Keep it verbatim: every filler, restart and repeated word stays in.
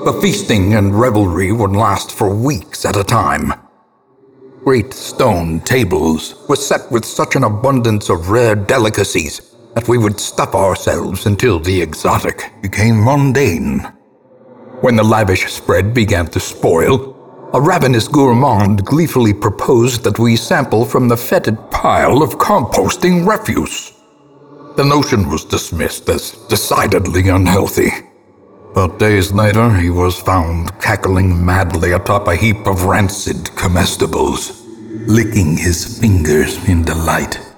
The feasting and revelry would last for weeks at a time. Great stone tables were set with such an abundance of rare delicacies that we would stuff ourselves until the exotic became mundane. When the lavish spread began to spoil, a ravenous gourmand gleefully proposed that we sample from the fetid pile of composting refuse. The notion was dismissed as decidedly unhealthy. But days later, he was found cackling madly atop a heap of rancid comestibles, licking his fingers in delight.